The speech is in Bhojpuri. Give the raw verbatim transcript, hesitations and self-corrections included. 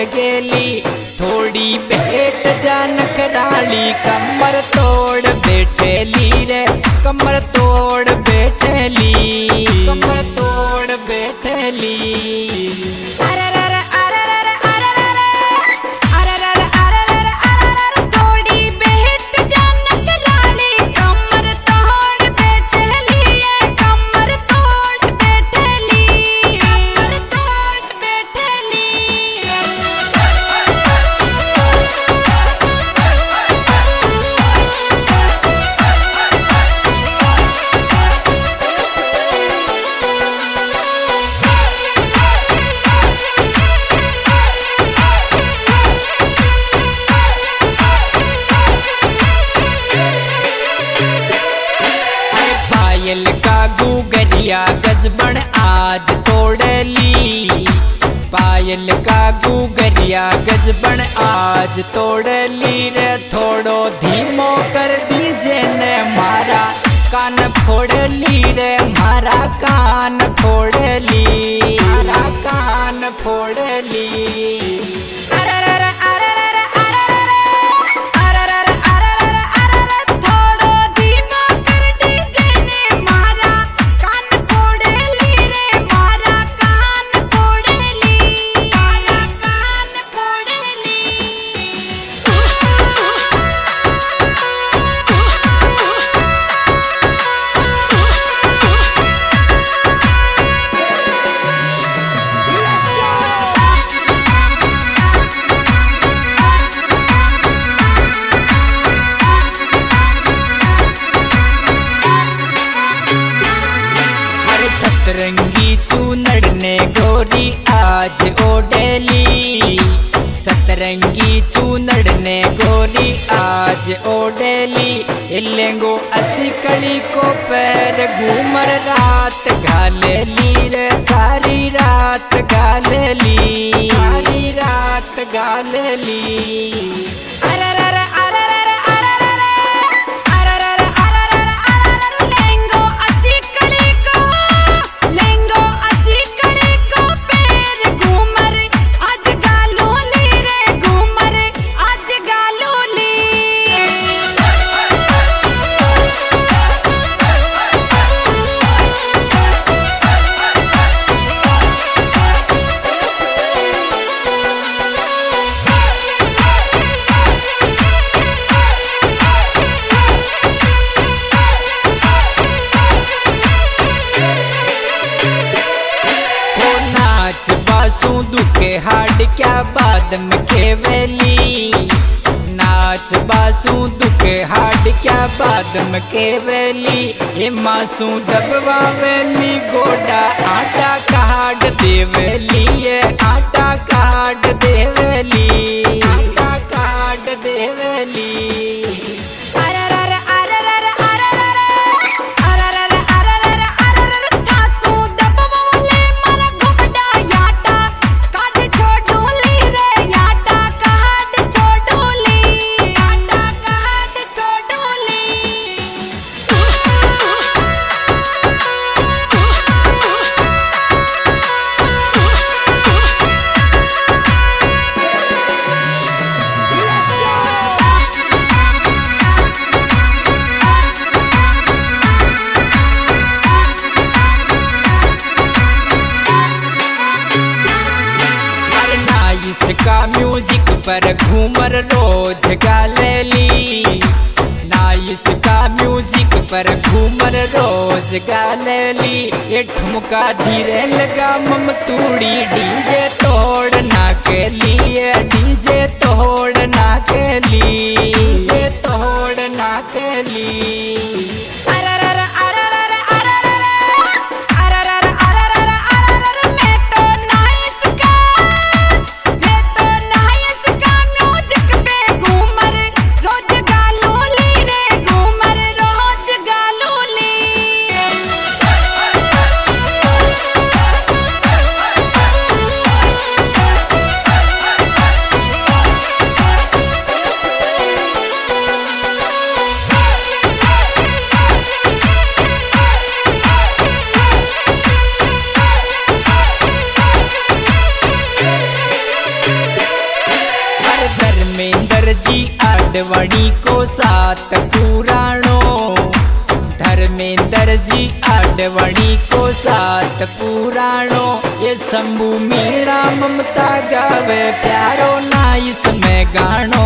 गेली थोडी भेट जानक राणी कमर तोड़ बैठेली रे कमर तोड़ बैठेली कमर तोड़ बैठेली गजबन आज तोड़ली पायल का गुगरिया गजबन आज तोड़ली रे थोड़ो धीमो कर दीजे ने मारा कान फोड़ली रे मारा कान फोड़ली मारा कान फोड़ली सतरंगी तू नड़ने गोरी आज ओडेली सतरंगी तू नड़ने गोरी आज ओडेली लेंगो असी कड़ी को पैर घूमर रात गालेली रे सारी रात गालेली सारी रात गालेली दुखे हाड क्या बाद में केवली नाच बासू दुखे हाड क्या बाद में केवली ये मासू दबवा वेली गोडा आटा काट देवली ये आटा काट देवली आटा काट देवली का म्यूजिक पर घूमर रोज गालेली नाइस का म्यूजिक पर घूमर रोज गालेली ये ठुमका धीरे लगा ममतूड़ी डीजे तोड़ ना के लिए डीजे तोड़ ना के लिए डीजे तोड़ ना के लिए शंभू मीणा ममता गावे प्यारो नाइस में गानो।